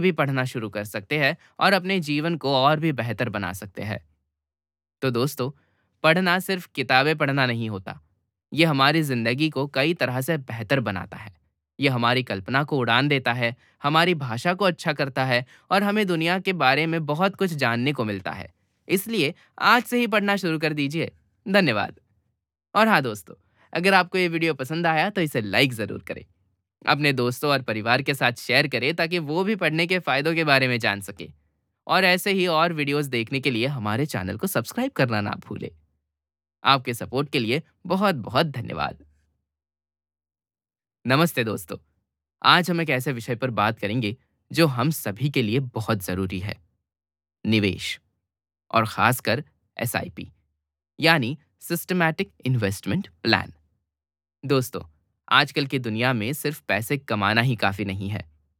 भी पढ़ना शुरू कर सकते हैं और अपने जीवन को और भी बेहतर बना सकते हैं। तो दोस्तों, पढ़ना सिर्फ किताबें पढ़ना नहीं होता। ये हमारी ज़िंदगी को कई तरह से बेहतर बनाता है। ये हमारी कल्पना को उड़ान देता है, हमारी भाषा को अच्छा करता है और हमें दुनिया के बारे में बहुत कुछ जानने को मिलता है। इसलिए आज से ही पढ़ना शुरू कर दीजिए। धन्यवाद। और हाँ दोस्तों, अगर आपको ये वीडियो पसंद आया तो इसे लाइक ज़रूर करें। अपने दोस्तों और परिवार के साथ शेयर करें ताकि वो भी पढ़ने के फ़ायदों के बारे में जान सकें। और ऐसे ही और वीडियोस देखने के लिए हमारे चैनल को सब्सक्राइब करना ना भूलें। आपके सपोर्ट के लिए बहुत-बहुत धन्यवाद। नमस्ते दोस्तों। आज हम एक ऐसे विषय पर बात करेंगे जो हम सभी के लिए बहुत ज़रूरी है, निवेश और खासकर एसआईपी यानी सिस्टमैटिक इन्वेस्टमेंट प्लान। दोस्तों, आजकल की दुनिया में सिर्फ पैसे कमाना ही काफ़ी नहीं है।